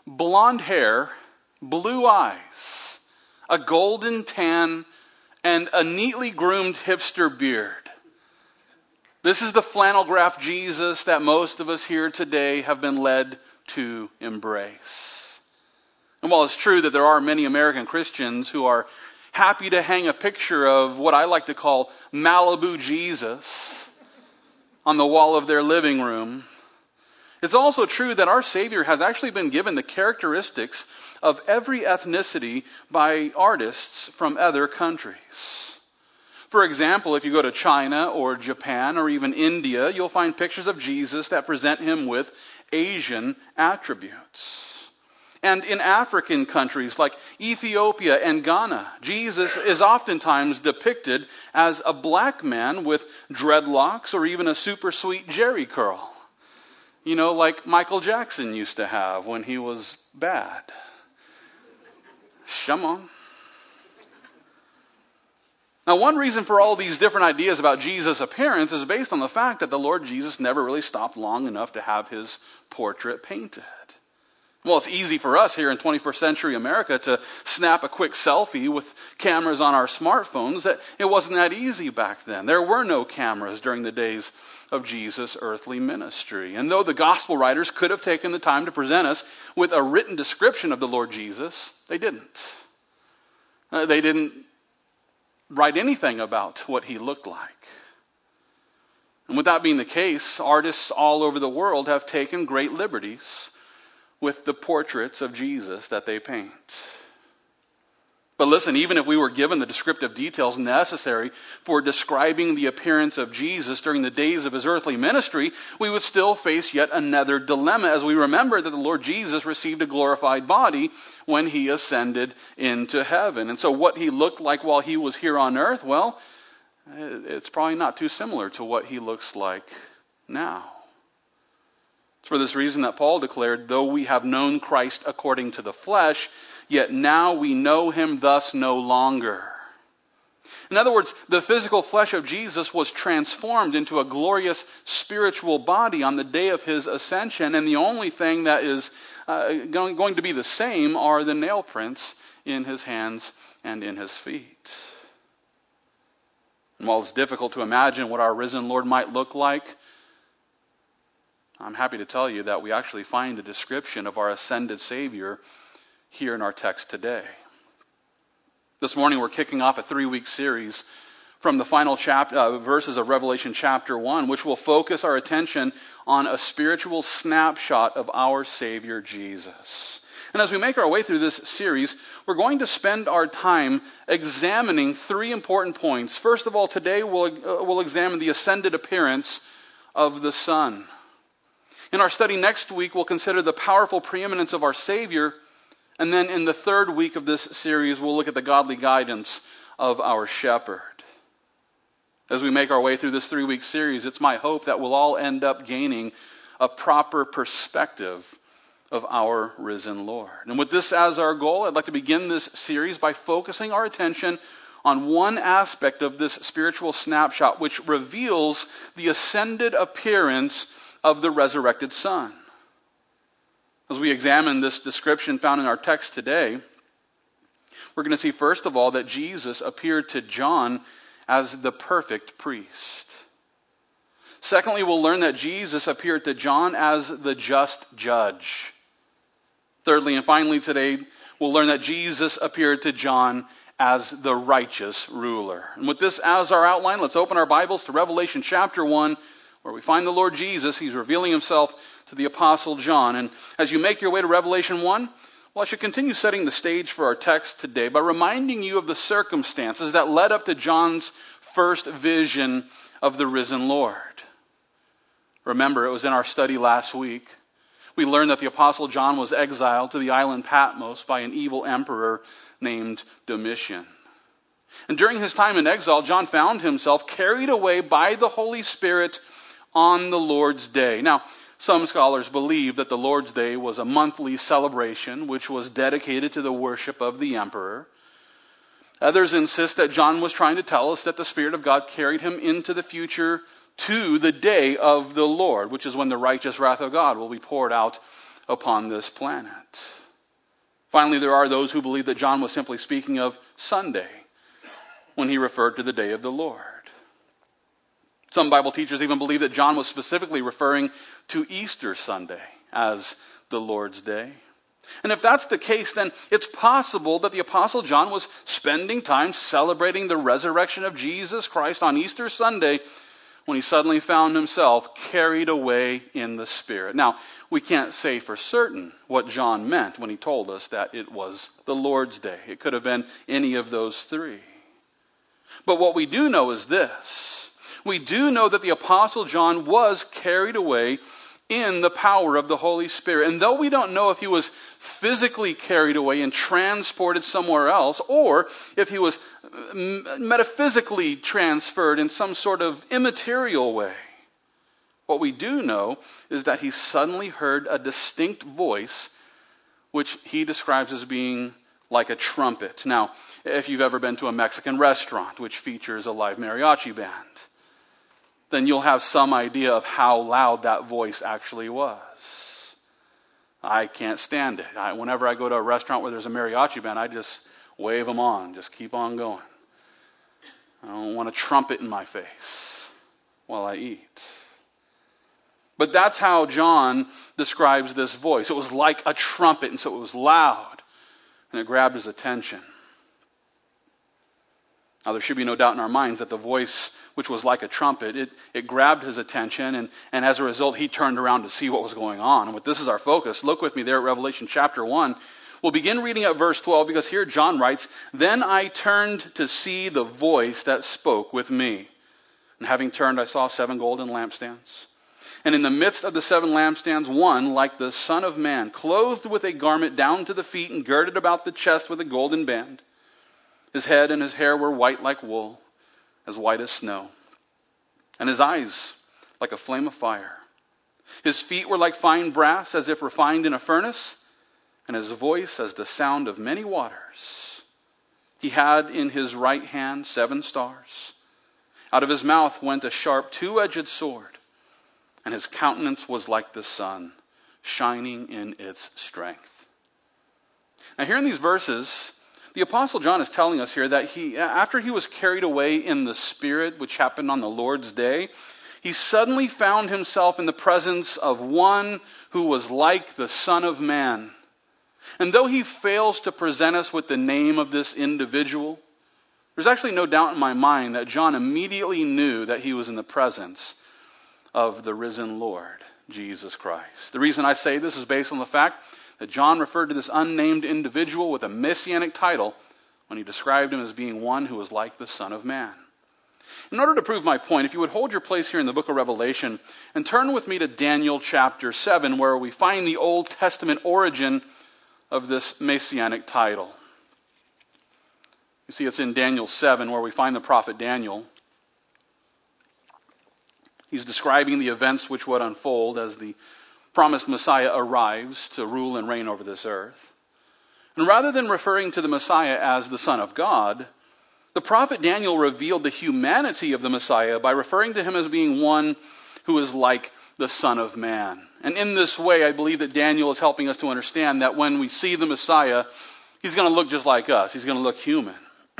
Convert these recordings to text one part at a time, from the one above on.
blonde hair, blue eyes, a golden tan, and a neatly groomed hipster beard. This is the flannel graph Jesus that most of us here today have been led to embrace. And while it's true that there are many American Christians who are happy to hang a picture of what I like to call Malibu Jesus on the wall of their living room, it's also true that our Savior has actually been given the characteristics of every ethnicity by artists from other countries. For example, if you go to China or Japan or even India, you'll find pictures of Jesus that present him with Asian attributes. And in African countries like Ethiopia and Ghana, Jesus is oftentimes depicted as a black man with dreadlocks or even a super sweet Jerry curl. You know, like Michael Jackson used to have when he was bad. Come on. Now, one reason for all these different ideas about Jesus' appearance is based on the fact that the Lord Jesus never really stopped long enough to have his portrait painted. Well, it's easy for us here in 21st century America to snap a quick selfie with cameras on our smartphones. That it wasn't that easy back then. There were no cameras during the days of Jesus' earthly ministry. And though the gospel writers could have taken the time to present us with a written description of the Lord Jesus, they didn't. They didn't write anything about what he looked like. And with that being the case, artists all over the world have taken great liberties with the portraits of Jesus that they paint. But listen, even if we were given the descriptive details necessary for describing the appearance of Jesus during the days of his earthly ministry, we would still face yet another dilemma as we remember that the Lord Jesus received a glorified body when he ascended into heaven. And so what he looked like while he was here on earth, well, it's probably not too similar to what he looks like now. It's for this reason that Paul declared, though we have known Christ according to the flesh, yet now we know him thus no longer. In other words, the physical flesh of Jesus was transformed into a glorious spiritual body on the day of his ascension, and the only thing that is going to be the same are the nail prints in his hands and in his feet. And while it's difficult to imagine what our risen Lord might look like, I'm happy to tell you that we actually find a description of our ascended Savior here in our text today. This morning we're kicking off a 3-week series from the final verses of Revelation chapter 1, which will focus our attention on a spiritual snapshot of our Savior Jesus. And as we make our way through this series, we're going to spend our time examining 3 important points. First of all, today we'll examine the ascended appearance of the Son. In our study next week, we'll consider the powerful preeminence of our Savior. And then in the 3rd week of this series, we'll look at the godly guidance of our Shepherd. As we make our way through this 3-week series, it's my hope that we'll all end up gaining a proper perspective of our risen Lord. And with this as our goal, I'd like to begin this series by focusing our attention on one aspect of this spiritual snapshot, which reveals the ascended appearance of the resurrected Son. As we examine this description found in our text today, we're going to see first of all that Jesus appeared to John as the perfect priest. Secondly, we'll learn that Jesus appeared to John as the just judge. Thirdly and finally today, we'll learn that Jesus appeared to John as the righteous ruler. And with this as our outline, let's open our Bibles to Revelation chapter 1, where we find the Lord Jesus. He's revealing himself to the Apostle John. And as you make your way to Revelation 1, well, I should continue setting the stage for our text today by reminding you of the circumstances that led up to John's first vision of the risen Lord. Remember, it was in our study last week. We learned that the Apostle John was exiled to the island Patmos by an evil emperor named Domitian. And during his time in exile, John found himself carried away by the Holy Spirit on the Lord's Day. Now, some scholars believe that the Lord's Day was a monthly celebration which was dedicated to the worship of the emperor. Others insist that John was trying to tell us that the Spirit of God carried him into the future to the day of the Lord, which is when the righteous wrath of God will be poured out upon this planet. Finally, there are those who believe that John was simply speaking of Sunday when he referred to the day of the Lord. Some Bible teachers even believe that John was specifically referring to Easter Sunday as the Lord's Day. And if that's the case, then it's possible that the Apostle John was spending time celebrating the resurrection of Jesus Christ on Easter Sunday when he suddenly found himself carried away in the Spirit. Now, we can't say for certain what John meant when he told us that it was the Lord's Day. It could have been any of those three. But what we do know is this. We do know that the Apostle John was carried away in the power of the Holy Spirit. And though we don't know if he was physically carried away and transported somewhere else, or if he was metaphysically transferred in some sort of immaterial way, what we do know is that he suddenly heard a distinct voice, which he describes as being like a trumpet. Now, if you've ever been to a Mexican restaurant, which features a live mariachi band, then you'll have some idea of how loud that voice actually was. I can't stand it. Whenever I go to a restaurant where there's a mariachi band, I just wave them on. Just keep on going. I don't want a trumpet in my face while I eat. But that's how John describes this voice. It was like a trumpet, and so it was loud, and it grabbed his attention. Now, there should be no doubt in our minds that the voice, which was like a trumpet, it grabbed his attention, and as a result, he turned around to see what was going on. And this is our focus. Look with me there at Revelation chapter 1. We'll begin reading at verse 12, because here John writes, "Then I turned to see the voice that spoke with me. And having turned, I saw 7 golden lampstands. And in the midst of the 7 lampstands, one like the Son of Man, clothed with a garment down to the feet and girded about the chest with a golden band. His head and his hair were white like wool, as white as snow. And his eyes like a flame of fire. His feet were like fine brass, as if refined in a furnace, and his voice as the sound of many waters. He had in his right hand 7 stars. Out of his mouth went a sharp 2-edged sword, and his countenance was like the sun, shining in its strength." Now, here in these verses, the Apostle John is telling us here that after he was carried away in the Spirit, which happened on the Lord's Day, he suddenly found himself in the presence of one who was like the Son of Man. And though he fails to present us with the name of this individual, there's actually no doubt in my mind that John immediately knew that he was in the presence of the risen Lord, Jesus Christ. The reason I say this is based on the fact that John referred to this unnamed individual with a messianic title when he described him as being one who was like the Son of Man. In order to prove my point, if you would hold your place here in the book of Revelation and turn with me to Daniel chapter 7, where we find the Old Testament origin of this messianic title. You see, it's in Daniel 7 where we find the prophet Daniel. He's describing the events which would unfold as the promised Messiah arrives to rule and reign over this earth. And rather than referring to the Messiah as the Son of God, the prophet Daniel revealed the humanity of the Messiah by referring to him as being one who is like the Son of Man. And in this way, I believe that Daniel is helping us to understand that when we see the Messiah, he's going to look just like us. He's going to look human.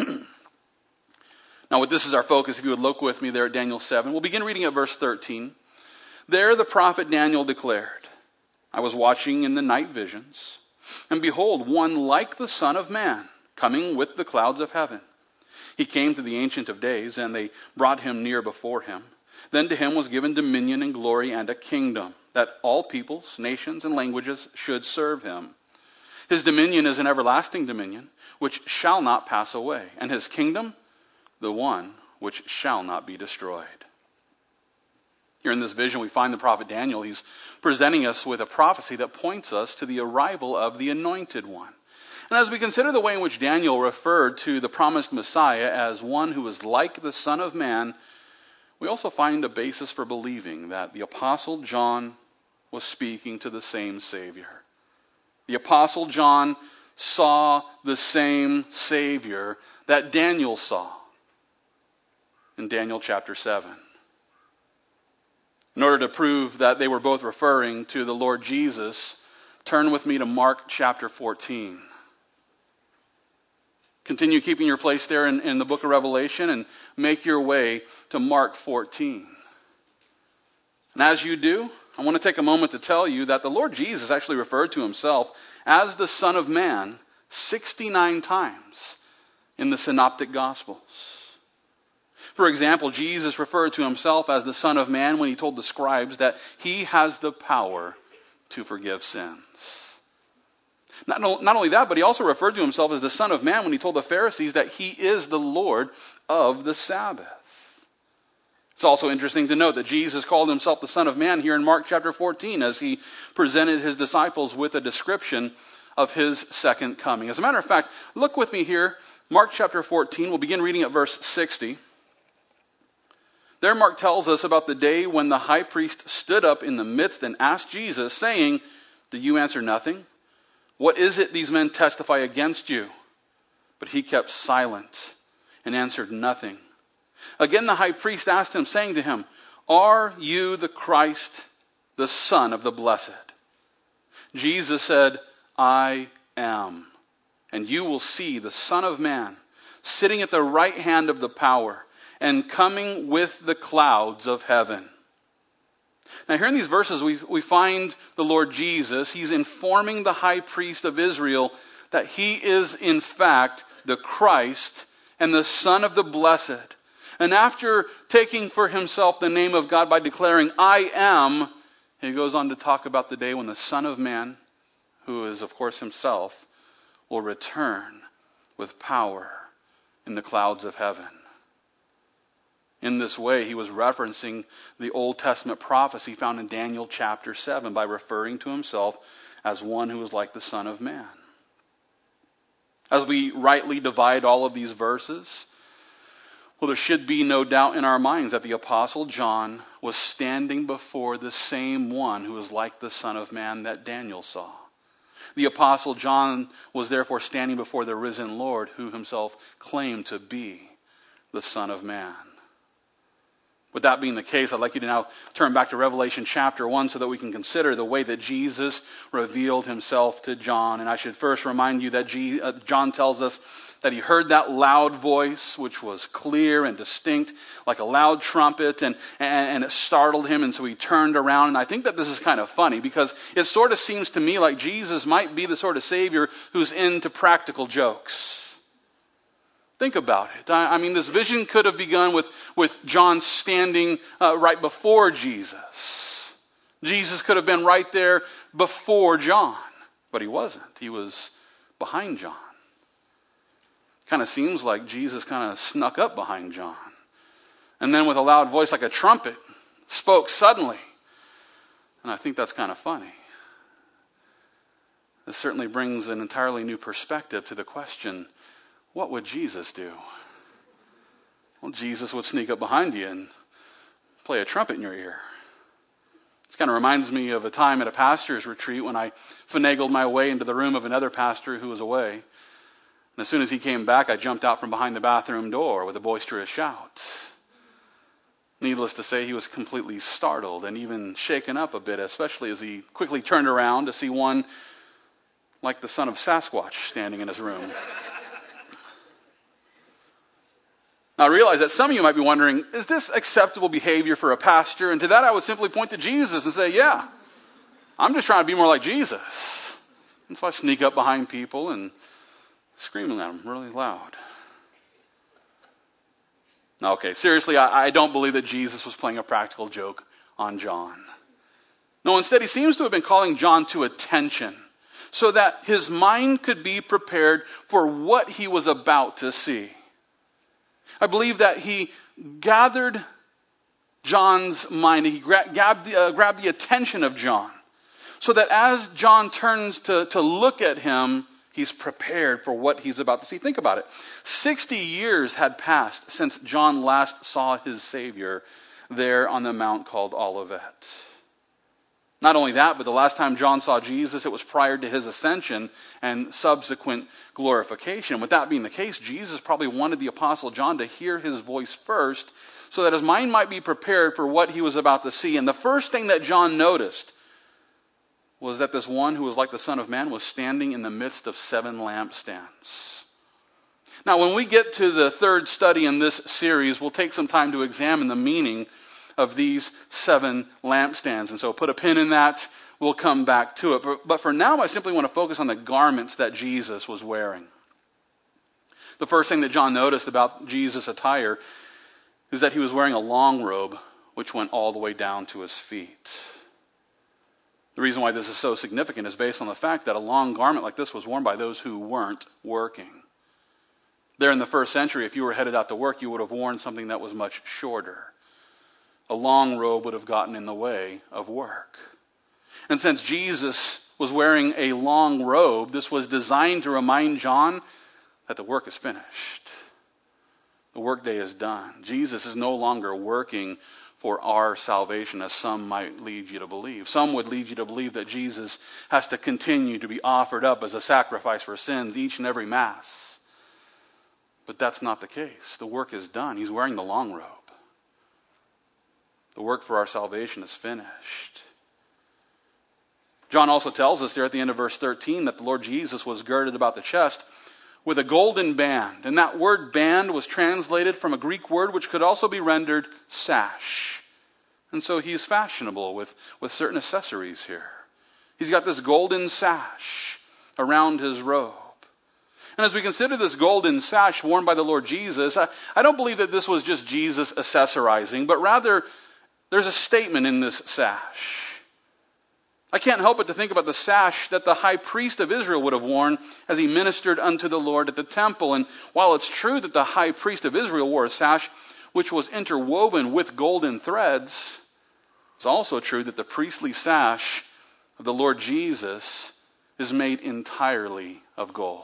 Now, with this as our focus, if you would look with me there at Daniel 7, we'll begin reading at verse 13. There the prophet Daniel declared, "I was watching in the night visions, and behold, one like the Son of Man, coming with the clouds of heaven. He came to the Ancient of Days, and they brought him near before him. Then to him was given dominion and glory and a kingdom, that all peoples, nations, and languages should serve him. His dominion is an everlasting dominion, which shall not pass away, and his kingdom, the one which shall not be destroyed." Here in this vision, we find the prophet Daniel. He's presenting us with a prophecy that points us to the arrival of the Anointed One. And as we consider the way in which Daniel referred to the promised Messiah as one who is like the Son of Man, we also find a basis for believing that the Apostle John was speaking to the same Savior. The Apostle John saw the same Savior that Daniel saw in Daniel chapter 7. In order to prove that they were both referring to the Lord Jesus, turn with me to Mark chapter 14. Continue keeping your place there in the book of Revelation and make your way to Mark 14. And as you do, I want to take a moment to tell you that the Lord Jesus actually referred to himself as the Son of Man 69 times in the Synoptic Gospels. For example, Jesus referred to himself as the Son of Man when he told the scribes that he has the power to forgive sins. Not only that, but he also referred to himself as the Son of Man when he told the Pharisees that he is the Lord of the Sabbath. It's also interesting to note that Jesus called himself the Son of Man here in Mark chapter 14 as he presented his disciples with a description of his second coming. As a matter of fact, look with me here, Mark chapter 14. We'll begin reading at verse 60. There Mark tells us about the day when the high priest stood up in the midst and asked Jesus, saying, "Do you answer nothing? What is it these men testify against you?" But he kept silent and answered nothing. Again the high priest asked him, saying to him, "Are you the Christ, the Son of the Blessed?" Jesus said, "I am. And you will see the Son of Man sitting at the right hand of the power and coming with the clouds of heaven." Now here in these verses we find the Lord Jesus. He's informing the high priest of Israel that he is in fact the Christ and the Son of the Blessed. And after taking for himself the name of God by declaring, "I am," he goes on to talk about the day when the Son of Man, who is of course himself, will return with power in the clouds of heaven. In this way, he was referencing the Old Testament prophecy found in Daniel chapter 7 by referring to himself as one who was like the Son of Man. As we rightly divide all of these verses, well, there should be no doubt in our minds that the Apostle John was standing before the same one who was like the Son of Man that Daniel saw. The Apostle John was therefore standing before the risen Lord, who himself claimed to be the Son of Man. With that being the case, I'd like you to now turn back to Revelation chapter 1 so that we can consider the way that Jesus revealed himself to John. And I should first remind you that John tells us that he heard that loud voice, which was clear and distinct, like a loud trumpet, and it startled him, and so he turned around. And I think that this is kind of funny, because it sort of seems to me like Jesus might be the sort of Savior who's into practical jokes. Think about it. I mean, this vision could have begun with John standing right before Jesus. Jesus could have been right there before John, but he wasn't. He was behind John. Kind of seems like Jesus kind of snuck up behind John. And then with a loud voice like a trumpet, spoke suddenly. And I think that's kind of funny. This certainly brings an entirely new perspective to the question, what would Jesus do? Well, Jesus would sneak up behind you and play a trumpet in your ear. This kind of reminds me of a time at a pastor's retreat when I finagled my way into the room of another pastor who was away. And as soon as he came back, I jumped out from behind the bathroom door with a boisterous shout. Needless to say, he was completely startled and even shaken up a bit, especially as he quickly turned around to see one like the son of Sasquatch standing in his room. Now, I realize that some of you might be wondering, is this acceptable behavior for a pastor? And to that I would simply point to Jesus and say, yeah, I'm just trying to be more like Jesus. And so I sneak up behind people and scream at them really loud. Now, okay, seriously, I don't believe that Jesus was playing a practical joke on John. No, instead he seems to have been calling John to attention so that his mind could be prepared for what he was about to see. I believe that he gathered John's mind. He grabbed the attention of John so that as John turns to look at him, he's prepared for what he's about to see. Think about it. 60 years had passed since John last saw his Savior there on the mount called Olivet. Not only that, but the last time John saw Jesus, it was prior to his ascension and subsequent glorification. With that being the case, Jesus probably wanted the Apostle John to hear his voice first so that his mind might be prepared for what he was about to see. And the first thing that John noticed was that this one who was like the Son of Man was standing in the midst of 7 lampstands. Now, when we get to the third study in this series, we'll take some time to examine the meaning of these 7 lampstands. And so put a pin in that. We'll come back to it. But for now, I simply want to focus on the garments that Jesus was wearing. The first thing that John noticed about Jesus' attire is that he was wearing a long robe which went all the way down to his feet. The reason why this is so significant is based on the fact that a long garment like this was worn by those who weren't working. There in the first century, if you were headed out to work, you would have worn something that was much shorter. A long robe would have gotten in the way of work. And since Jesus was wearing a long robe, this was designed to remind John that the work is finished. The workday is done. Jesus is no longer working for our salvation, as some might lead you to believe. Some would lead you to believe that Jesus has to continue to be offered up as a sacrifice for sins each and every Mass. But that's not the case. The work is done. He's wearing the long robe. The work for our salvation is finished. John also tells us there at the end of verse 13 that the Lord Jesus was girded about the chest with a golden band. And that word band was translated from a Greek word which could also be rendered sash. And so he's fashionable with certain accessories here. He's got this golden sash around his robe. And as we consider this golden sash worn by the Lord Jesus, I don't believe that this was just Jesus accessorizing, but rather there's a statement in this sash. I can't help but to think about the sash that the high priest of Israel would have worn as he ministered unto the Lord at the temple. And while it's true that the high priest of Israel wore a sash which was interwoven with golden threads, it's also true that the priestly sash of the Lord Jesus is made entirely of gold.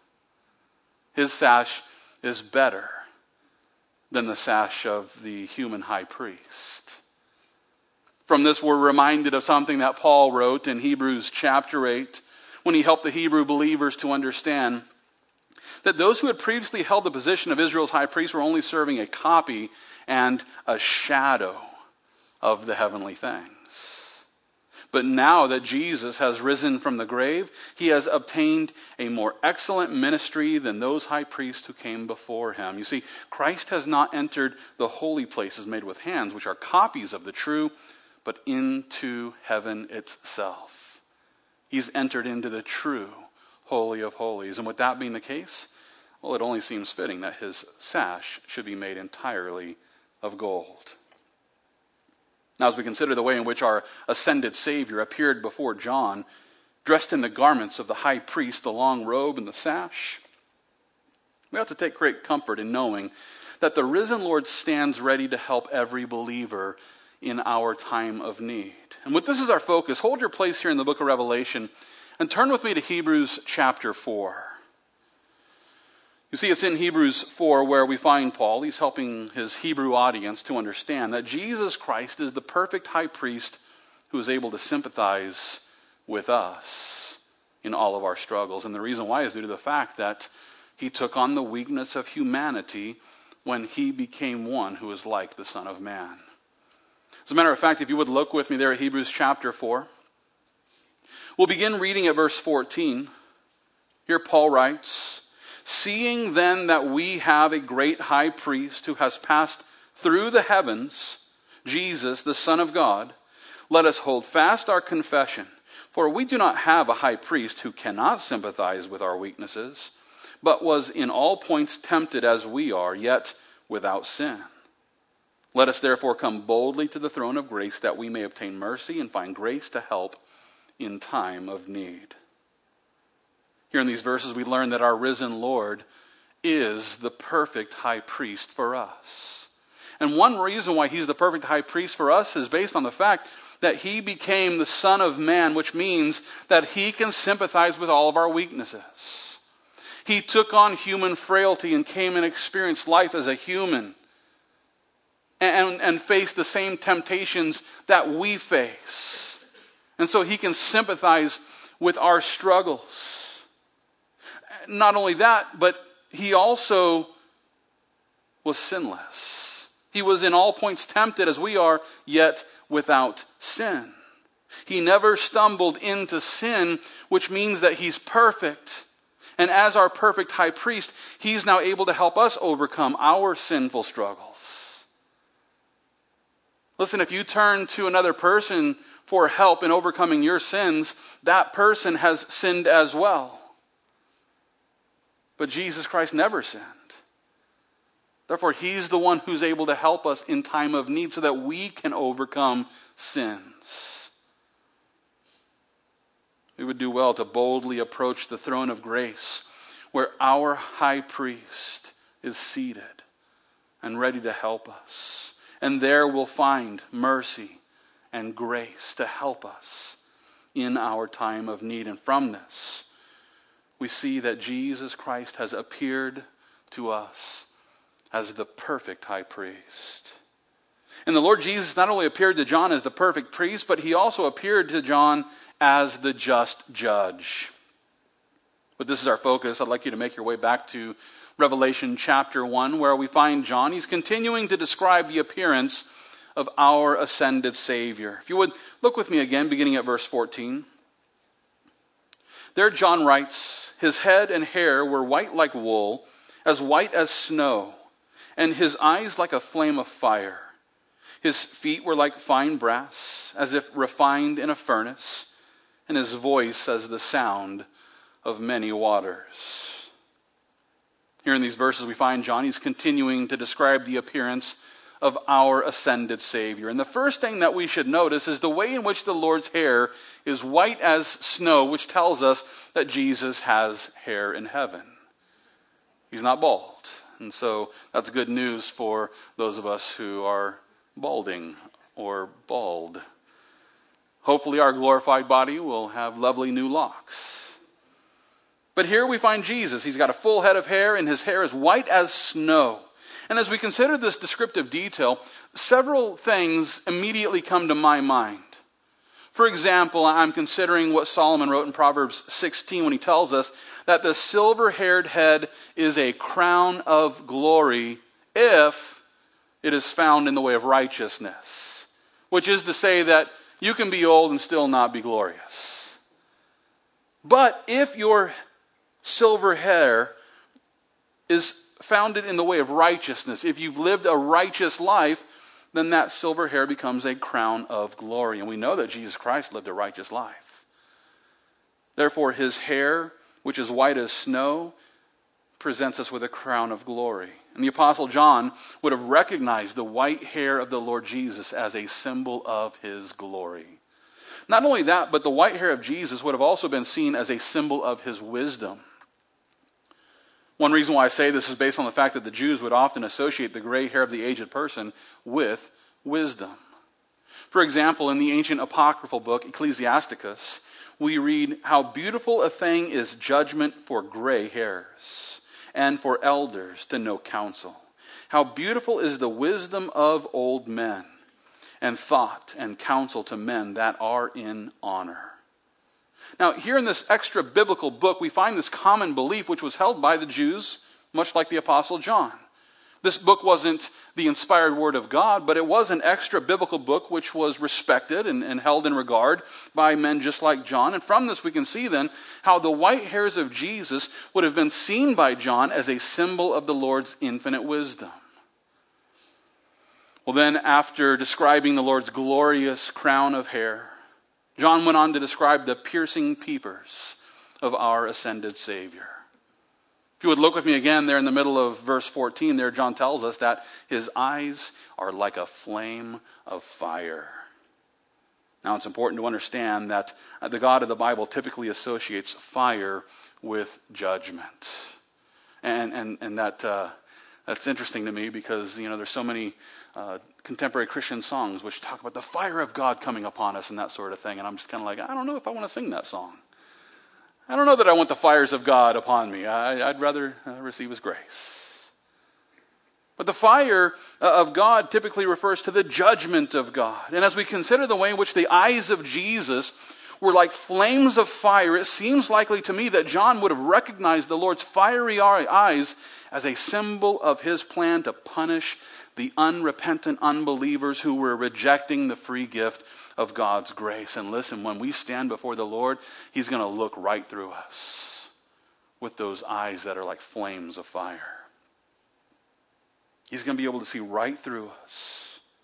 His sash is better than the sash of the human high priest. From this, we're reminded of something that Paul wrote in Hebrews chapter 8, when he helped the Hebrew believers to understand that those who had previously held the position of Israel's high priest were only serving a copy and a shadow of the heavenly things. But now that Jesus has risen from the grave, he has obtained a more excellent ministry than those high priests who came before him. You see, Christ has not entered the holy places made with hands, which are copies of the true, but into heaven itself. He's entered into the true Holy of Holies. And with that being the case, well, it only seems fitting that his sash should be made entirely of gold. Now, as we consider the way in which our ascended Savior appeared before John, dressed in the garments of the high priest, the long robe and the sash, we ought to take great comfort in knowing that the risen Lord stands ready to help every believer in our time of need. And with this as our focus, hold your place here in the book of Revelation and turn with me to Hebrews chapter 4. You see, it's in Hebrews 4 where we find Paul. He's helping his Hebrew audience to understand that Jesus Christ is the perfect high priest who is able to sympathize with us in all of our struggles. And the reason why is due to the fact that he took on the weakness of humanity when he became one who is like the Son of Man. As a matter of fact, if you would look with me there at Hebrews chapter 4, we'll begin reading at verse 14. Here Paul writes, "Seeing then that we have a great high priest who has passed through the heavens, Jesus, the Son of God, let us hold fast our confession. For we do not have a high priest who cannot sympathize with our weaknesses, but was in all points tempted as we are, yet without sin. Let us therefore come boldly to the throne of grace that we may obtain mercy and find grace to help in time of need." Here in these verses we learn that our risen Lord is the perfect high priest for us. And one reason why he's the perfect high priest for us is based on the fact that he became the Son of Man, which means that he can sympathize with all of our weaknesses. He took on human frailty and came and experienced life as a human and faced the same temptations that we face. And so he can sympathize with our struggles. Not only that, but he also was sinless. He was in all points tempted as we are, yet without sin. He never stumbled into sin, which means that he's perfect. And as our perfect high priest, he's now able to help us overcome our sinful struggles. Listen, if you turn to another person for help in overcoming your sins, that person has sinned as well. But Jesus Christ never sinned. Therefore, he's the one who's able to help us in time of need so that we can overcome sins. We would do well to boldly approach the throne of grace where our high priest is seated and ready to help us. And there we'll find mercy and grace to help us in our time of need. And from this, we see that Jesus Christ has appeared to us as the perfect high priest. And the Lord Jesus not only appeared to John as the perfect priest, but he also appeared to John as the just judge. But this is our focus. I'd like you to make your way back to Revelation chapter 1, where we find John. He's continuing to describe the appearance of our ascended Savior. If you would, look with me again, beginning at verse 14. There John writes, "His head and hair were white like wool, as white as snow, and his eyes like a flame of fire. His feet were like fine brass, as if refined in a furnace, and his voice as the sound of many waters." Here in these verses we find John, he's continuing to describe the appearance of our ascended Savior. And the first thing that we should notice is the way in which the Lord's hair is white as snow, which tells us that Jesus has hair in heaven. He's not bald. And so that's good news for those of us who are balding or bald. Hopefully our glorified body will have lovely new locks. But here we find Jesus. He's got a full head of hair, and his hair is white as snow. And as we consider this descriptive detail, several things immediately come to my mind. For example, I'm considering what Solomon wrote in Proverbs 16 when he tells us that the silver-haired head is a crown of glory if it is found in the way of righteousness. Which is to say that you can be old and still not be glorious. But if your silver hair is founded in the way of righteousness, if you've lived a righteous life, then that silver hair becomes a crown of glory. And we know that Jesus Christ lived a righteous life. Therefore, his hair, which is white as snow, presents us with a crown of glory. And the Apostle John would have recognized the white hair of the Lord Jesus as a symbol of his glory. Not only that, but the white hair of Jesus would have also been seen as a symbol of his wisdom. One reason why I say this is based on the fact that the Jews would often associate the gray hair of the aged person with wisdom. For example, in the ancient apocryphal book Ecclesiasticus, we read, "How beautiful a thing is judgment for gray hairs, and for elders to know counsel. How beautiful is the wisdom of old men, and thought and counsel to men that are in honor." Now, here in this extra biblical book, we find this common belief which was held by the Jews, much like the Apostle John. This book wasn't the inspired word of God, but it was an extra biblical book which was respected and held in regard by men just like John. And from this we can see then how the white hairs of Jesus would have been seen by John as a symbol of the Lord's infinite wisdom. Well then, after describing the Lord's glorious crown of hair, John went on to describe the piercing peepers of our ascended Savior. If you would look with me again there in the middle of verse 14, there John tells us that his eyes are like a flame of fire. Now it's important to understand that the God of the Bible typically associates fire with judgment. And that's interesting to me because, there's so many contemporary Christian songs which talk about the fire of God coming upon us and that sort of thing. And I'm just kind of like, I don't know if I want to sing that song. I don't know that I want the fires of God upon me. I'd rather receive his grace. But the fire of God typically refers to the judgment of God. And as we consider the way in which the eyes of Jesus were like flames of fire, it seems likely to me that John would have recognized the Lord's fiery eyes as a symbol of his plan to punish the unrepentant unbelievers who were rejecting the free gift of God's grace. And listen, when we stand before the Lord, He's going to look right through us with those eyes that are like flames of fire. He's going to be able to see right through us.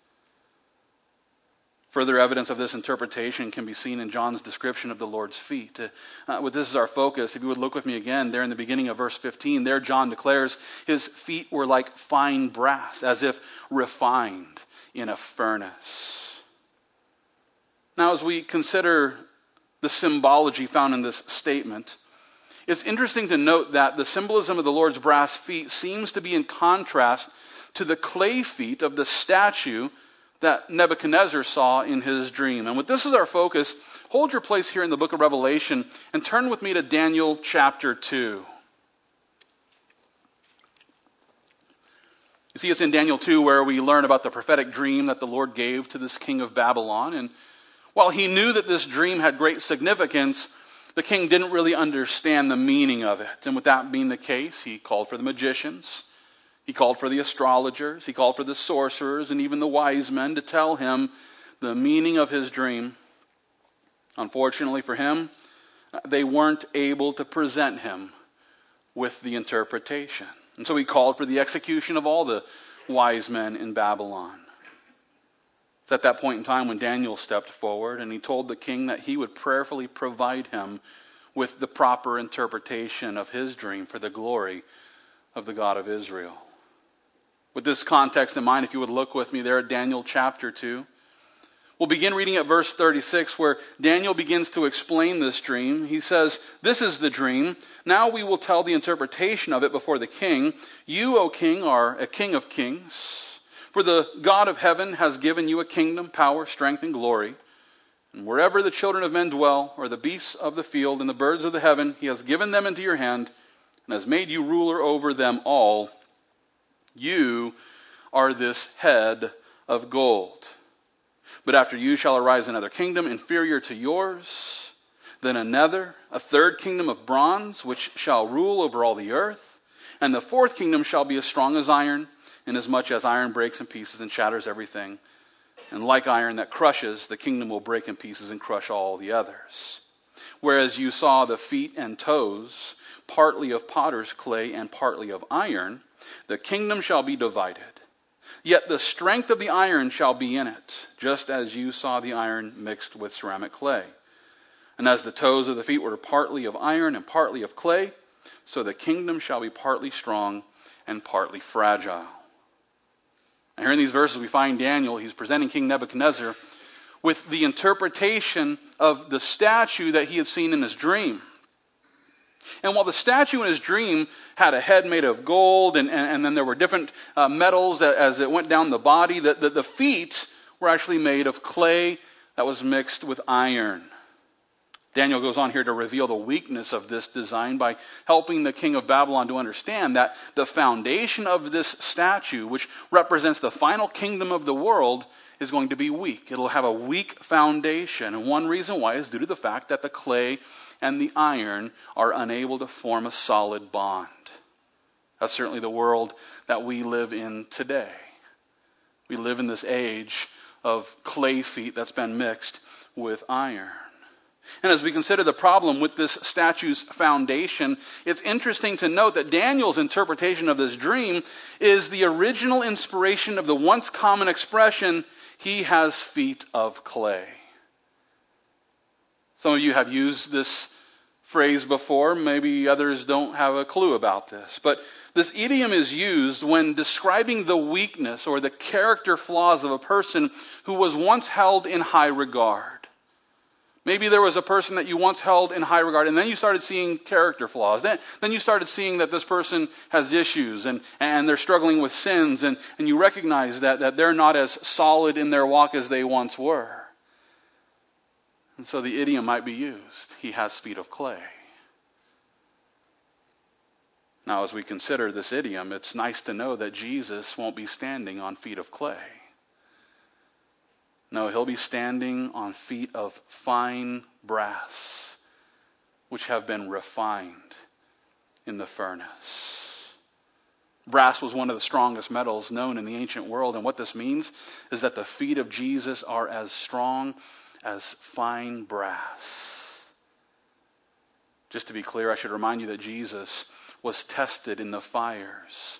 Further evidence of this interpretation can be seen in John's description of the Lord's feet. This is our focus. If you would look with me again, there in the beginning of verse 15, there John declares his feet were like fine brass, as if refined in a furnace. Now, as we consider the symbology found in this statement, it's interesting to note that the symbolism of the Lord's brass feet seems to be in contrast to the clay feet of the statue that Nebuchadnezzar saw in his dream. And with this as our focus, hold your place here in the book of Revelation and turn with me to Daniel chapter 2. You see, it's in Daniel 2 where we learn about the prophetic dream that the Lord gave to this king of Babylon. And while he knew that this dream had great significance, the king didn't really understand the meaning of it. And with that being the case, he called for the magicians. He called for the astrologers, he called for the sorcerers, and even the wise men to tell him the meaning of his dream. Unfortunately for him, they weren't able to present him with the interpretation. And so he called for the execution of all the wise men in Babylon. It's at that point in time when Daniel stepped forward and he told the king that he would prayerfully provide him with the proper interpretation of his dream for the glory of the God of Israel. With this context in mind, if you would look with me there at Daniel chapter 2, we'll begin reading at verse 36 where Daniel begins to explain this dream. He says, "This is the dream. Now we will tell the interpretation of it before the king. You, O king, are a king of kings. For the God of heaven has given you a kingdom, power, strength, and glory. And wherever the children of men dwell, or the beasts of the field and the birds of the heaven, he has given them into your hand and has made you ruler over them all. You are this head of gold. But after you shall arise another kingdom inferior to yours, then another, a third kingdom of bronze, which shall rule over all the earth. And the fourth kingdom shall be as strong as iron, inasmuch as iron breaks in pieces and shatters everything. And like iron that crushes, the kingdom will break in pieces and crush all the others. Whereas you saw the feet and toes, partly of potter's clay and partly of iron, the kingdom shall be divided. Yet the strength of the iron shall be in it, just as you saw the iron mixed with ceramic clay. And as the toes of the feet were partly of iron and partly of clay, so the kingdom shall be partly strong and partly fragile." And here in these verses we find Daniel, he's presenting King Nebuchadnezzar with the interpretation of the statue that he had seen in his dream. And while the statue in his dream had a head made of gold, and then there were different metals as it went down the body, the feet were actually made of clay that was mixed with iron. Daniel goes on here to reveal the weakness of this design by helping the king of Babylon to understand that the foundation of this statue, which represents the final kingdom of the world, is going to be weak. It'll have a weak foundation. And one reason why is due to the fact that the clay and the iron are unable to form a solid bond. That's certainly the world that we live in today. We live in this age of clay feet that's been mixed with iron. And as we consider the problem with this statue's foundation, it's interesting to note that Daniel's interpretation of this dream is the original inspiration of the once common expression, "He has feet of clay." Some of you have used this phrase before. Maybe others don't have a clue about this. But this idiom is used when describing the weakness or the character flaws of a person who was once held in high regard. Maybe there was a person that you once held in high regard, and then you started seeing character flaws. Then you started seeing that this person has issues, and they're struggling with sins, and you recognize that they're not as solid in their walk as they once were. And so the idiom might be used. He has feet of clay. Now, as we consider this idiom, it's nice to know that Jesus won't be standing on feet of clay. No, he'll be standing on feet of fine brass, which have been refined in the furnace. Brass was one of the strongest metals known in the ancient world, and what this means is that the feet of Jesus are as strong as fine brass. Just to be clear, I should remind you that Jesus was tested in the fires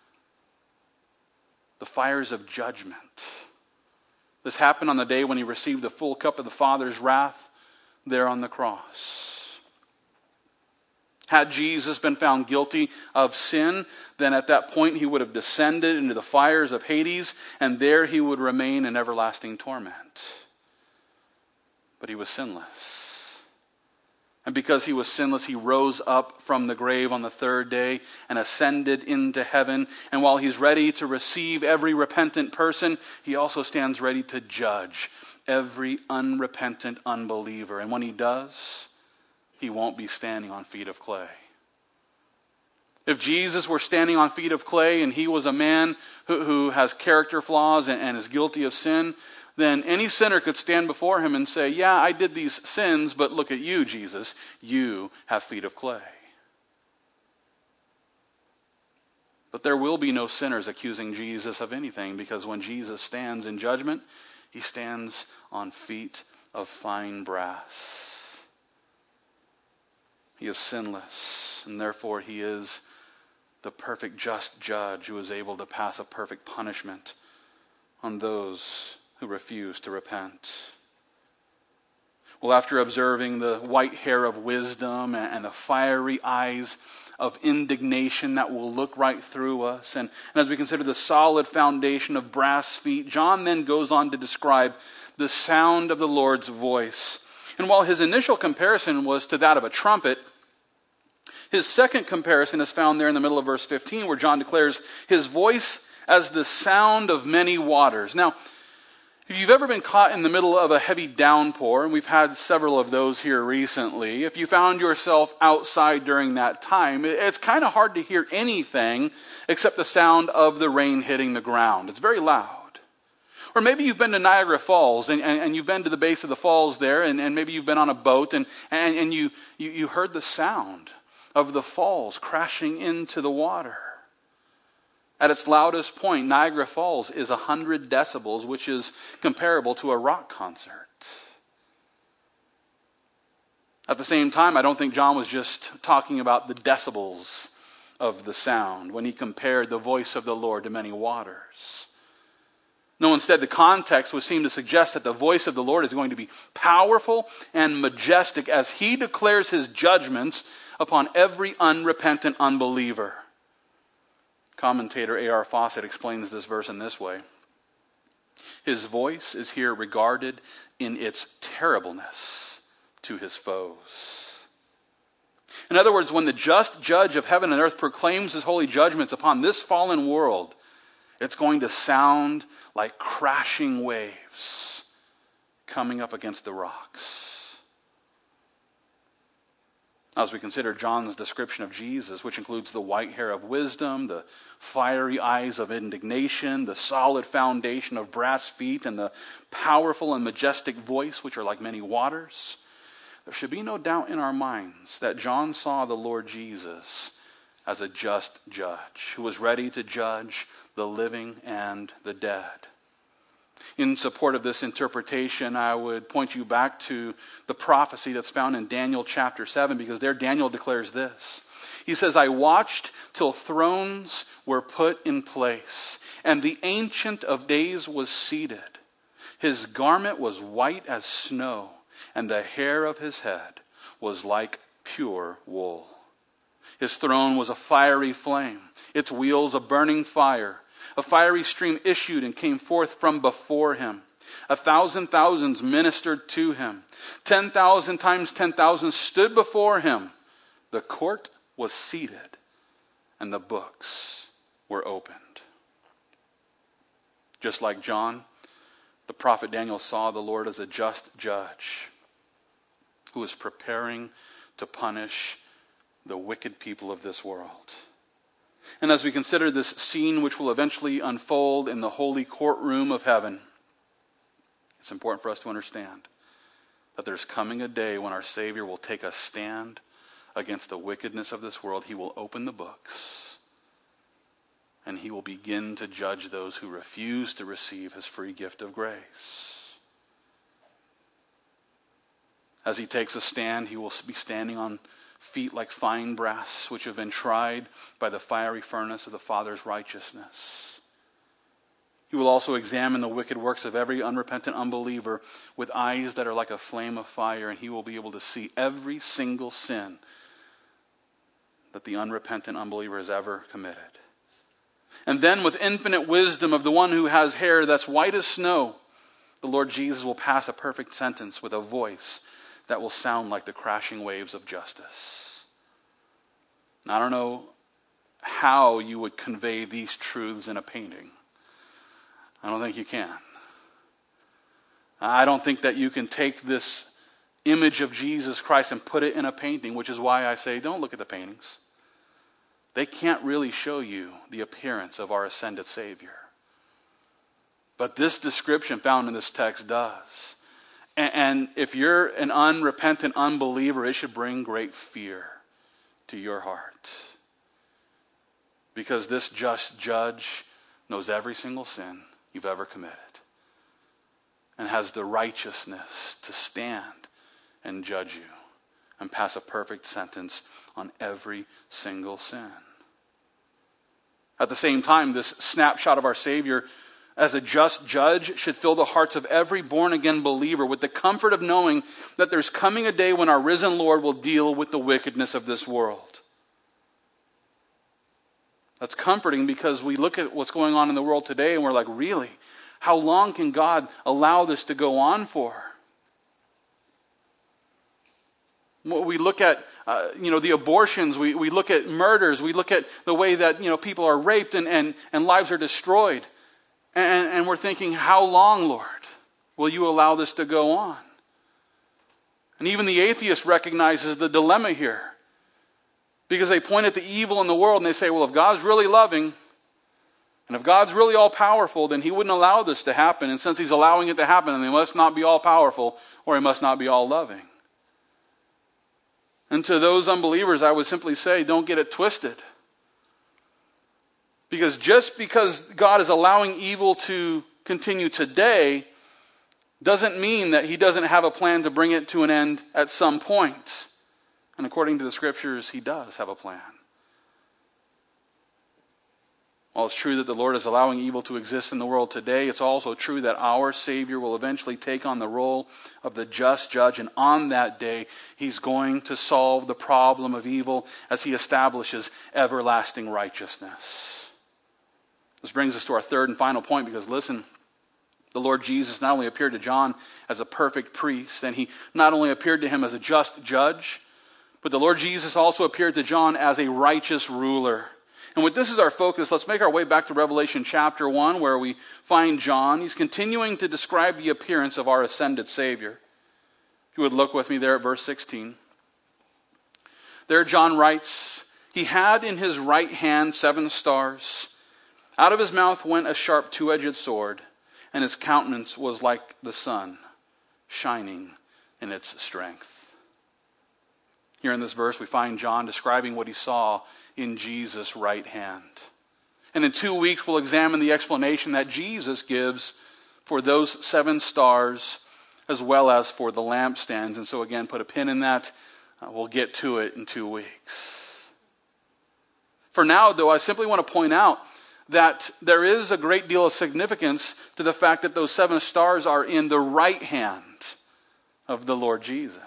of judgment. This happened on the day when he received the full cup of the Father's wrath there on the cross. Had Jesus been found guilty of sin, then at that point he would have descended into the fires of Hades, and there he would remain in everlasting torment. But he was sinless. And because he was sinless, he rose up from the grave on the third day and ascended into heaven. And while he's ready to receive every repentant person, he also stands ready to judge every unrepentant unbeliever. And when he does, he won't be standing on feet of clay. If Jesus were standing on feet of clay and he was a man who has character flaws and is guilty of sin, then any sinner could stand before him and say, yeah, I did these sins, but look at you, Jesus. You have feet of clay. But there will be no sinners accusing Jesus of anything, because when Jesus stands in judgment, he stands on feet of fine brass. He is sinless, and therefore he is the perfect just judge who is able to pass a perfect punishment on those who refuse to repent. Well, after observing the white hair of wisdom and the fiery eyes of indignation that will look right through us, and as we consider the solid foundation of brass feet, John then goes on to describe the sound of the Lord's voice. And while his initial comparison was to that of a trumpet, his second comparison is found there in the middle of verse 15, where John declares his voice as the sound of many waters. Now, if you've ever been caught in the middle of a heavy downpour, and we've had several of those here recently, if you found yourself outside during that time, it's kind of hard to hear anything except the sound of the rain hitting the ground. It's very loud. Or maybe you've been to Niagara Falls, and you've been to the base of the falls there, and maybe you've been on a boat, and you heard the sound of the falls crashing into the water. At its loudest point, Niagara Falls is 100 decibels, which is comparable to a rock concert. At the same time, I don't think John was just talking about the decibels of the sound when he compared the voice of the Lord to many waters. No, instead, the context would seem to suggest that the voice of the Lord is going to be powerful and majestic as he declares his judgments upon every unrepentant unbeliever. Commentator A.R. Fawcett explains this verse in this way. His voice is here regarded in its terribleness to his foes. In other words, when the just judge of heaven and earth proclaims his holy judgments upon this fallen world, it's going to sound like crashing waves coming up against the rocks. As we consider John's description of Jesus, which includes the white hair of wisdom, the fiery eyes of indignation, the solid foundation of brass feet, and the powerful and majestic voice, which are like many waters, there should be no doubt in our minds that John saw the Lord Jesus as a just judge who was ready to judge the living and the dead. In support of this interpretation, I would point you back to the prophecy that's found in Daniel chapter 7, because there Daniel declares this. He says, I watched till thrones were put in place, and the Ancient of Days was seated. His garment was white as snow, and the hair of his head was like pure wool. His throne was a fiery flame, its wheels a burning fire. A fiery stream issued and came forth from before him. 1,000 thousands ministered to him. 10,000 times 10,000 stood before him. The court was seated, and the books were opened. Just like John, the prophet Daniel saw the Lord as a just judge who was preparing to punish the wicked people of this world. And as we consider this scene which will eventually unfold in the holy courtroom of heaven, it's important for us to understand that there's coming a day when our Savior will take a stand against the wickedness of this world. He will open the books, and he will begin to judge those who refuse to receive his free gift of grace. As he takes a stand, he will be standing on feet like fine brass, which have been tried by the fiery furnace of the Father's righteousness. He will also examine the wicked works of every unrepentant unbeliever with eyes that are like a flame of fire, and he will be able to see every single sin that the unrepentant unbeliever has ever committed. And then, with infinite wisdom of the one who has hair that's white as snow, the Lord Jesus will pass a perfect sentence with a voice that will sound like the crashing waves of justice. Now, I don't know how you would convey these truths in a painting. I don't think you can. I don't think that you can take this image of Jesus Christ and put it in a painting, which is why I say don't look at the paintings. They can't really show you the appearance of our ascended Savior. But this description found in this text does. And if you're an unrepentant unbeliever, it should bring great fear to your heart. Because this just judge knows every single sin you've ever committed and has the righteousness to stand and judge you and pass a perfect sentence on every single sin. At the same time, this snapshot of our Savior as a just judge should fill the hearts of every born-again believer with the comfort of knowing that there's coming a day when our risen Lord will deal with the wickedness of this world. That's comforting because we look at what's going on in the world today and we're like, really? How long can God allow this to go on for? We look at, the abortions. We look at murders. We look at the way that, people are raped and lives are destroyed. And we're thinking, how long, Lord, will you allow this to go on? And even the atheist recognizes the dilemma here. Because they point at the evil in the world and they say, well, if God's really loving, and if God's really all-powerful, then he wouldn't allow this to happen. And since he's allowing it to happen, then he must not be all-powerful, or he must not be all-loving. And to those unbelievers, I would simply say, don't get it twisted. Because just because God is allowing evil to continue today doesn't mean that he doesn't have a plan to bring it to an end at some point. And according to the scriptures, he does have a plan. While it's true that the Lord is allowing evil to exist in the world today, it's also true that our Savior will eventually take on the role of the just judge, and on that day, he's going to solve the problem of evil as he establishes everlasting righteousness. This brings us to our third and final point, because listen, the Lord Jesus not only appeared to John as a perfect priest, and he not only appeared to him as a just judge, but the Lord Jesus also appeared to John as a righteous ruler. And with this as our focus, let's make our way back to Revelation chapter 1, where we find John. He's continuing to describe the appearance of our ascended Savior. If you would look with me there at verse 16. There John writes, "He had in his right hand 7 stars. Out of his mouth went a sharp 2-edged sword, and his countenance was like the sun, shining in its strength." Here in this verse, we find John describing what he saw in Jesus' right hand. And in 2 weeks, we'll examine the explanation that Jesus gives for those 7 stars, as well as for the lampstands. And so again, put a pin in that. We'll get to it in 2 weeks. For now, though, I simply want to point out that there is a great deal of significance to the fact that those 7 stars are in the right hand of the Lord Jesus.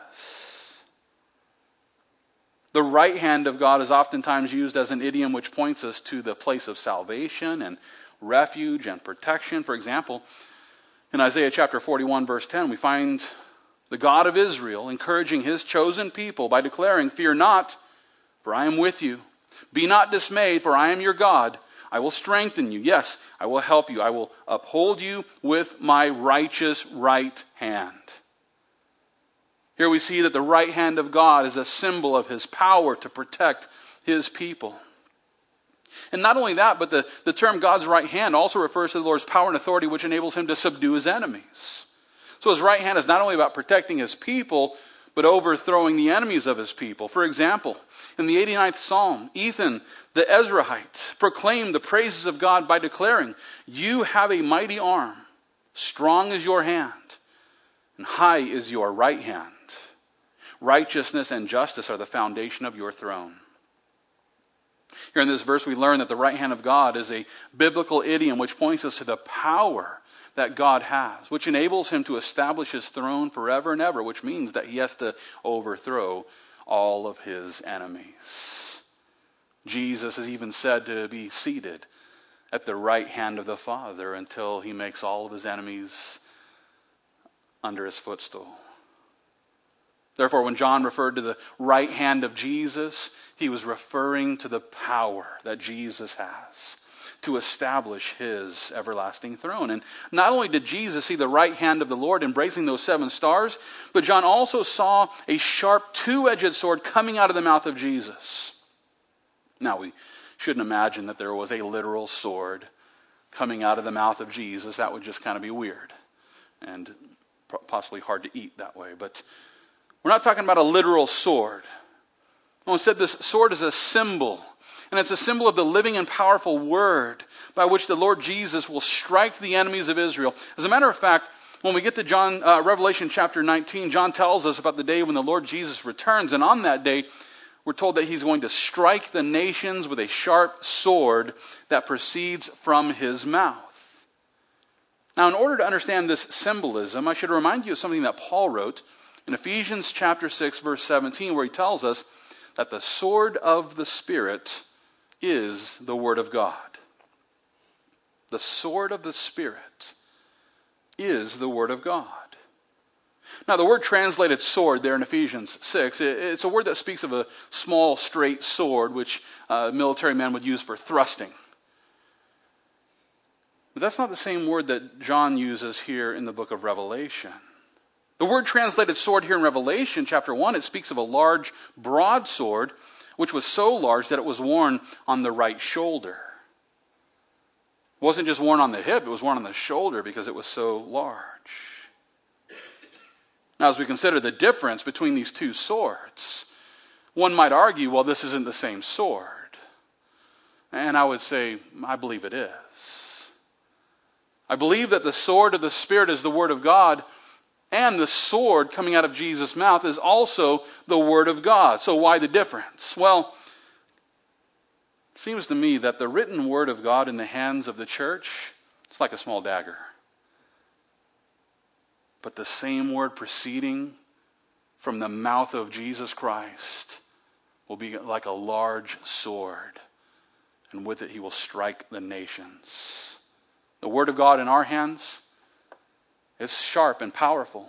The right hand of God is oftentimes used as an idiom which points us to the place of salvation and refuge and protection. For example, in Isaiah chapter 41, verse 10, we find the God of Israel encouraging his chosen people by declaring, "Fear not, for I am with you. Be not dismayed, for I am your God. I will strengthen you. Yes, I will help you. I will uphold you with my righteous right hand." Here we see that the right hand of God is a symbol of his power to protect his people. And not only that, but the term God's right hand also refers to the Lord's power and authority, which enables him to subdue his enemies. So his right hand is not only about protecting his people, but overthrowing the enemies of his people. For example, in the 89th Psalm, Ethan the Ezrahite proclaimed the praises of God by declaring, "You have a mighty arm, strong is your hand, and high is your right hand. Righteousness and justice are the foundation of your throne." Here in this verse we learn that the right hand of God is a biblical idiom which points us to the power that God has, which enables him to establish his throne forever and ever, which means that he has to overthrow all of his enemies. Jesus is even said to be seated at the right hand of the Father until he makes all of his enemies under his footstool. Therefore, when John referred to the right hand of Jesus, he was referring to the power that Jesus has to establish his everlasting throne. And not only did Jesus see the right hand of the Lord embracing those 7 stars, but John also saw a sharp 2-edged sword coming out of the mouth of Jesus. Now, we shouldn't imagine that there was a literal sword coming out of the mouth of Jesus. That would just kind of be weird and possibly hard to eat that way. But we're not talking about a literal sword. No, instead, this sword is a symbol. And it's a symbol of the living and powerful word by which the Lord Jesus will strike the enemies of Israel. As a matter of fact, when we get to Revelation chapter 19, John tells us about the day when the Lord Jesus returns. And on that day, we're told that he's going to strike the nations with a sharp sword that proceeds from his mouth. Now, in order to understand this symbolism, I should remind you of something that Paul wrote in Ephesians chapter 6, verse 17, where he tells us that the sword of the Spirit is the Word of God. The sword of the Spirit is the Word of God. Now, the word translated sword there in Ephesians 6, it's a word that speaks of a small, straight sword, which military men would use for thrusting. But that's not the same word that John uses here in the book of Revelation. The word translated sword here in Revelation chapter 1, it speaks of a large broadsword, which was so large that it was worn on the right shoulder. It wasn't just worn on the hip, it was worn on the shoulder because it was so large. Now, as we consider the difference between these two swords, one might argue, well, this isn't the same sword. And I would say, I believe it is. I believe that the sword of the Spirit is the Word of God, and the sword coming out of Jesus' mouth is also the Word of God. So why the difference? Well, it seems to me that the written Word of God in the hands of the church, it's like a small dagger. But the same word proceeding from the mouth of Jesus Christ will be like a large sword, and with it he will strike the nations. The Word of God in our hands is sharp and powerful.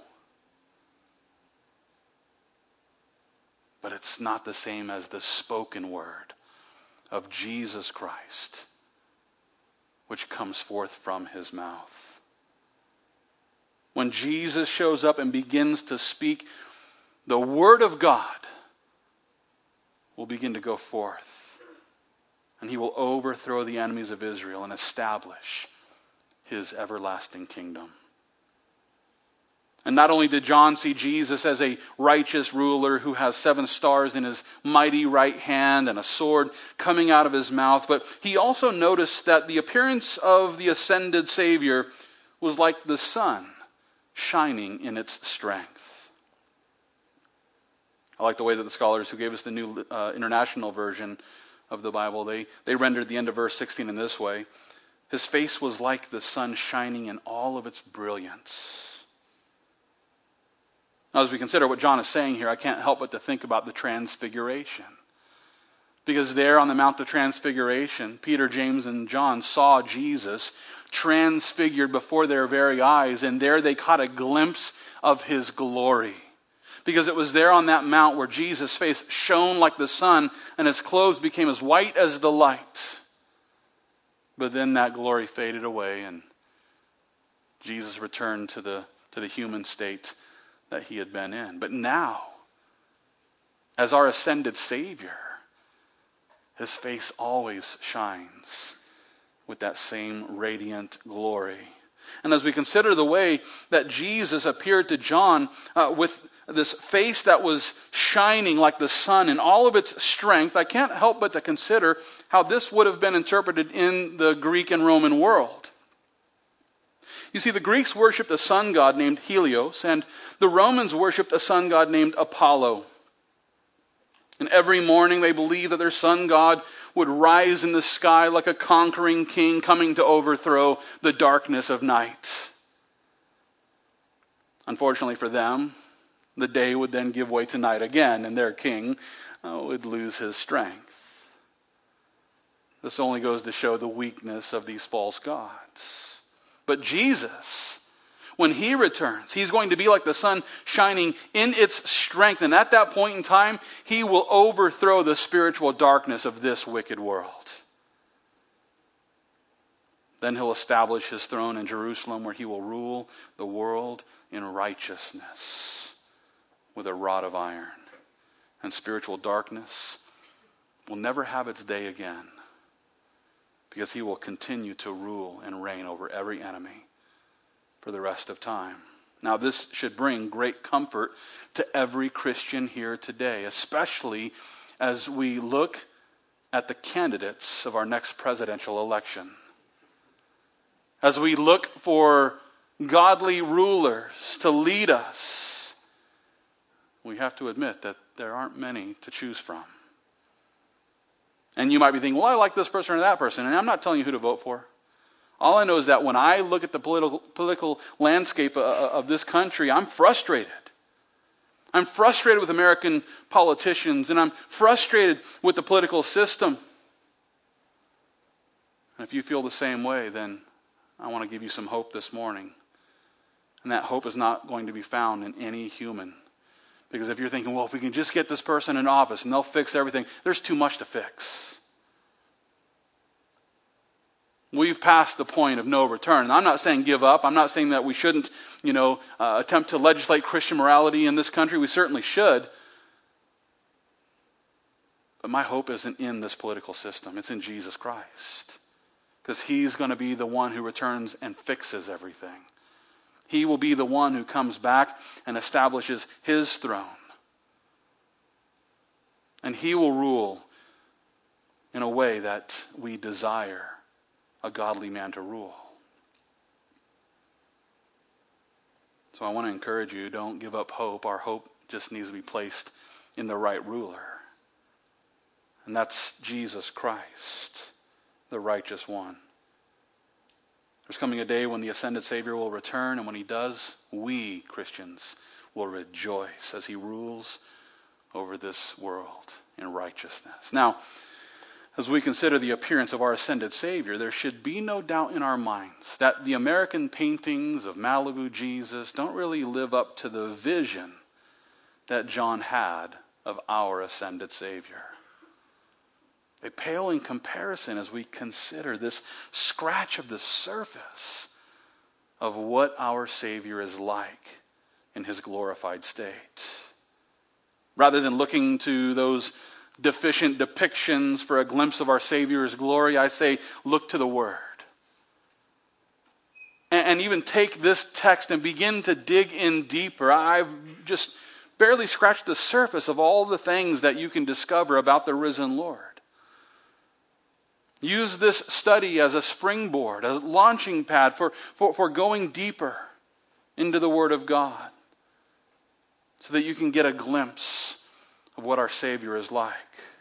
But it's not the same as the spoken word of Jesus Christ, which comes forth from his mouth. When Jesus shows up and begins to speak, the Word of God will begin to go forth. And he will overthrow the enemies of Israel and establish his everlasting kingdom. And not only did John see Jesus as a righteous ruler who has 7 stars in his mighty right hand and a sword coming out of his mouth, but he also noticed that the appearance of the ascended Savior was like the sun shining in its strength. I like the way that the scholars who gave us the New International Version of the Bible, they rendered the end of verse 16 in this way. His face was like the sun shining in all of its brilliance. Now, as we consider what John is saying here, I can't help but to think about the Transfiguration. Because there on the Mount of Transfiguration, Peter, James, and John saw Jesus transfigured before their very eyes, and there they caught a glimpse of his glory. Because it was there on that mount where Jesus' face shone like the sun, and his clothes became as white as the light. But then that glory faded away, and Jesus returned to the human state that he had been in. But now, as our ascended Savior, his face always shines with that same radiant glory. And as we consider the way that Jesus appeared to John with this face that was shining like the sun in all of its strength, I can't help but to consider how this would have been interpreted in the Greek and Roman world. You see, the Greeks worshipped a sun god named Helios, and the Romans worshipped a sun god named Apollo. And every morning they believed that their sun god would rise in the sky like a conquering king coming to overthrow the darkness of night. Unfortunately for them, the day would then give way to night again, and their king would lose his strength. This only goes to show the weakness of these false gods. But Jesus, when he returns, he's going to be like the sun shining in its strength. And at that point in time, he will overthrow the spiritual darkness of this wicked world. Then he'll establish his throne in Jerusalem, where he will rule the world in righteousness with a rod of iron. And spiritual darkness will never have its day again, because he will continue to rule and reign over every enemy for the rest of time. Now, this should bring great comfort to every Christian here today, especially as we look at the candidates of our next presidential election. As we look for godly rulers to lead us, we have to admit that there aren't many to choose from. And you might be thinking, well, I like this person or that person, and I'm not telling you who to vote for. All I know is that when I look at the political landscape of this country, I'm frustrated. I'm frustrated with American politicians, and I'm frustrated with the political system. And if you feel the same way, then I want to give you some hope this morning. And that hope is not going to be found in any human. Because if you're thinking, well, if we can just get this person in office and they'll fix everything, there's too much to fix. We've passed the point of no return. And I'm not saying give up. I'm not saying that we shouldn't, attempt to legislate Christian morality in this country. We certainly should. But my hope isn't in this political system. It's in Jesus Christ. Because he's going to be the one who returns and fixes everything. He will be the one who comes back and establishes his throne. And he will rule in a way that we desire a godly man to rule. So I want to encourage you, don't give up hope. Our hope just needs to be placed in the right ruler. And that's Jesus Christ, the righteous one. There's coming a day when the ascended Savior will return, and when he does, we, Christians, will rejoice as he rules over this world in righteousness. Now, as we consider the appearance of our ascended Savior, there should be no doubt in our minds that the American paintings of Malibu Jesus don't really live up to the vision that John had of our ascended Savior. They pale in comparison as we consider this scratch of the surface of what our Savior is like in his glorified state. Rather than looking to those deficient depictions for a glimpse of our Savior's glory, I say, look to the Word. And even take this text and begin to dig in deeper. I've just barely scratched the surface of all the things that you can discover about the risen Lord. Use this study as a springboard, a launching pad for going deeper into the Word of God, so that you can get a glimpse of what our Savior is like.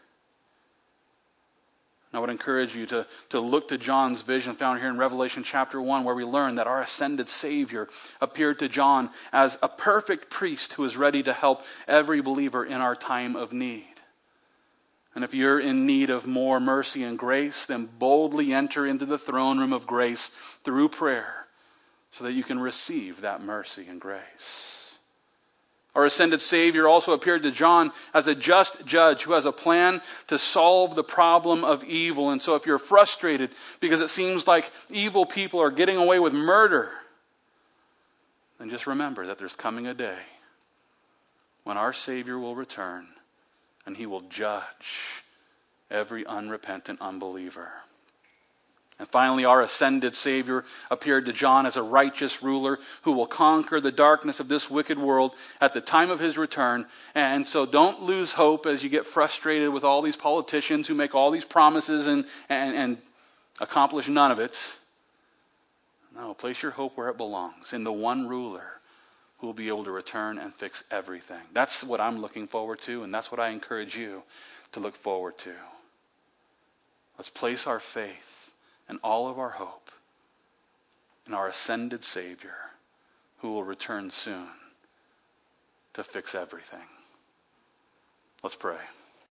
And I would encourage you to look to John's vision found here in Revelation chapter 1, where we learn that our ascended Savior appeared to John as a perfect priest who is ready to help every believer in our time of need. And if you're in need of more mercy and grace, then boldly enter into the throne room of grace through prayer so that you can receive that mercy and grace. Our ascended Savior also appeared to John as a just judge who has a plan to solve the problem of evil. And so if you're frustrated because it seems like evil people are getting away with murder, then just remember that there's coming a day when our Savior will return and he will judge every unrepentant unbeliever. And finally, our ascended Savior appeared to John as a righteous ruler who will conquer the darkness of this wicked world at the time of his return. And so don't lose hope as you get frustrated with all these politicians who make all these promises and accomplish none of it. No, place your hope where it belongs, in the one ruler who will be able to return and fix everything. That's what I'm looking forward to, and that's what I encourage you to look forward to. Let's place our faith and all of our hope in our ascended Savior who will return soon to fix everything. Let's pray.